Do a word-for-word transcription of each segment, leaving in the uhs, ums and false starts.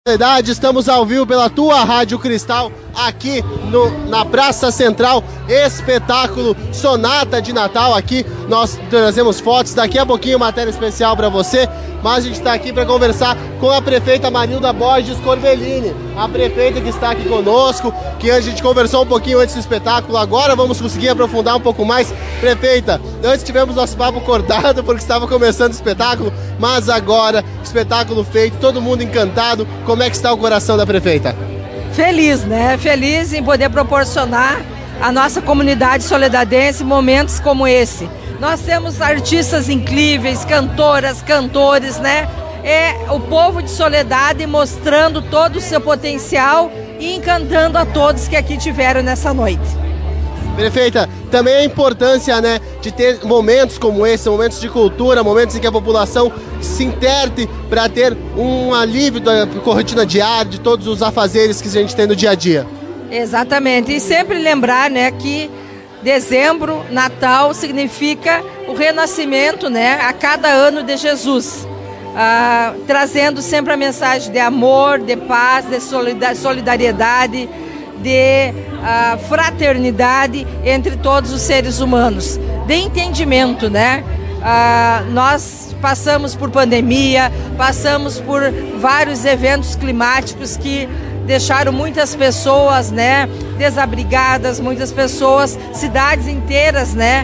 Verdade, estamos ao vivo pela tua Rádio Cristal, aqui no, na Praça Central, espetáculo Sonata de Natal. Aqui nós trazemos fotos, daqui a pouquinho matéria especial para você, mas a gente está aqui para conversar com a prefeita Marilda Borges Corvellini, a prefeita que está aqui conosco, que a gente conversou um pouquinho antes do espetáculo, agora vamos conseguir aprofundar um pouco mais. Prefeita, antes tivemos nosso papo cortado porque estava começando o espetáculo, mas agora, espetáculo feito, todo mundo encantado. Como é que está o coração da prefeita? Feliz, né? Feliz em poder proporcionar à nossa comunidade soledadense momentos como esse. Nós temos artistas incríveis, cantoras, cantores, né? É o povo de Soledade mostrando todo o seu potencial e encantando a todos que aqui tiveram nessa noite. Prefeita, também a importância, né, de ter momentos como esse, momentos de cultura, momentos em que a população se interte para ter um alívio da rotina diária, de todos os afazeres que a gente tem no dia a dia. Exatamente, e sempre lembrar, né, que dezembro, Natal, significa o renascimento, né, a cada ano de Jesus, ah, trazendo sempre a mensagem de amor, de paz, de solidariedade, de uh, fraternidade entre todos os seres humanos, de entendimento, né? Uh, nós passamos por pandemia, passamos por vários eventos climáticos que deixaram muitas pessoas, né, desabrigadas, muitas pessoas, cidades inteiras, né,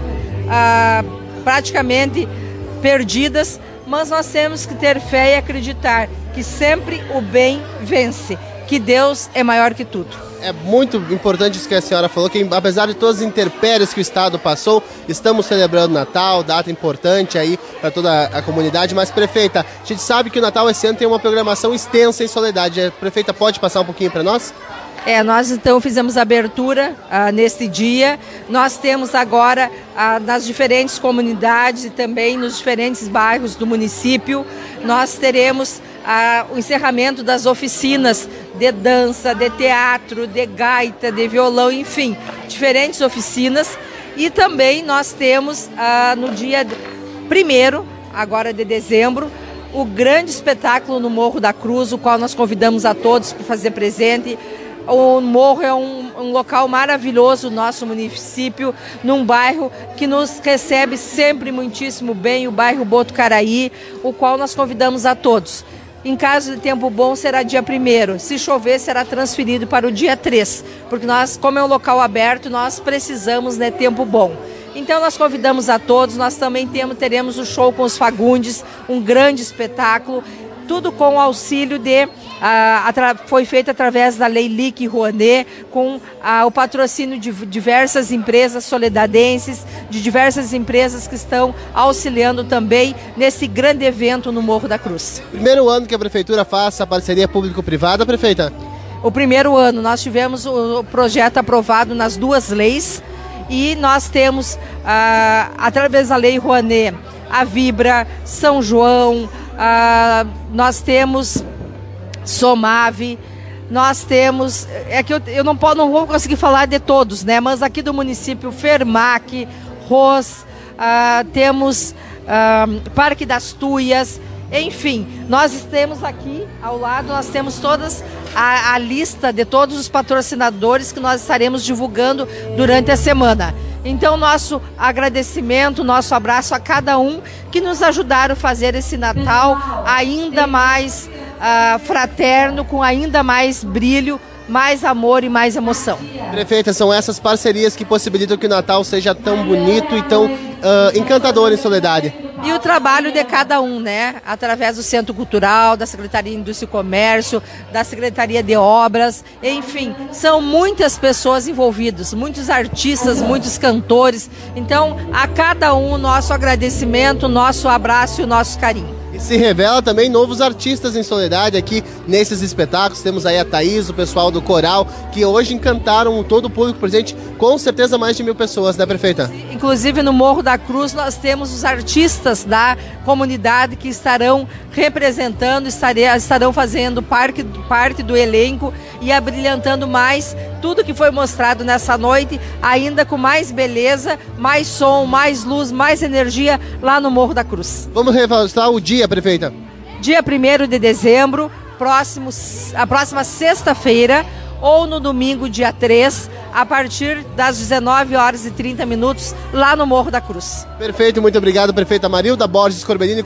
uh, praticamente perdidas, mas nós temos que ter fé e acreditar que sempre o bem vence, que Deus é maior que tudo. É muito importante isso que a senhora falou, que apesar de todas as intempéries que o Estado passou, estamos celebrando Natal, data importante aí para toda a comunidade. Mas, prefeita, a gente sabe que o Natal esse ano tem uma programação extensa em Soledade. A prefeita pode passar um pouquinho para nós? É, nós então fizemos a abertura ah, neste dia. Nós temos agora ah, nas diferentes comunidades e também nos diferentes bairros do município, nós teremos ah, o encerramento das oficinas de dança, de teatro, de gaita, de violão, enfim, diferentes oficinas. E também nós temos ah, no dia primeiro, agora de dezembro, o grande espetáculo no Morro da Cruz, o qual nós convidamos a todos para fazer presente. O Morro é um, um local maravilhoso, nosso município, num bairro que nos recebe sempre muitíssimo bem, o bairro Botucaraí, o qual nós convidamos a todos. Em caso de tempo bom, será dia primeiro. Se chover, será transferido para o dia três, porque nós, como é um local aberto, nós precisamos de, né, tempo bom. Então nós convidamos a todos, nós também temos, teremos o show com os Fagundes, um grande espetáculo, tudo com o auxílio de, ah, foi feito através da Lei Lic Rouanet, com ah, o patrocínio de diversas empresas soledadenses, de diversas empresas que estão auxiliando também nesse grande evento no Morro da Cruz. Primeiro ano que a Prefeitura faça a parceria público-privada, prefeita? O primeiro ano, nós tivemos o projeto aprovado nas duas leis e nós temos, ah, através da Lei Rouanet, a Vibra, São João, ah, nós temos Somave, nós temos, é que eu, eu não, posso, não vou conseguir falar de todos, né? Mas aqui do município, Fermac, Ros, ah, temos ah, Parque das Tuias, enfim, nós temos aqui ao lado, nós temos todas a, a lista de todos os patrocinadores que nós estaremos divulgando durante a semana. Então, nosso agradecimento, nosso abraço a cada um que nos ajudaram a fazer esse Natal ainda mais uh, fraterno, com ainda mais brilho, mais amor e mais emoção. Prefeita, são essas parcerias que possibilitam que o Natal seja tão bonito e tão uh, encantador em Soledade. E o trabalho de cada um, né? Através do Centro Cultural, da Secretaria de Indústria e Comércio, da Secretaria de Obras, enfim, são muitas pessoas envolvidas, muitos artistas, muitos cantores. Então, a cada um, o nosso agradecimento, o nosso abraço e o nosso carinho. E se revela também novos artistas em Soledade aqui nesses espetáculos. Temos aí a Thaís, o pessoal do coral, que hoje encantaram todo o público presente, com certeza mais de mil pessoas, né, prefeita? Inclusive no Morro da Cruz nós temos os artistas da comunidade que estarão representando, estarão fazendo parte, parte do elenco e abrilhantando mais tudo que foi mostrado nessa noite, ainda com mais beleza, mais som, mais luz, mais energia lá no Morro da Cruz. Vamos reforçar o dia, prefeita? Dia primeiro de dezembro, próximo, a próxima sexta-feira ou no domingo, dia três, a partir das dezenove horas e trinta minutos, lá no Morro da Cruz. Perfeito, muito obrigado, prefeita Marilda Borges Corbellini.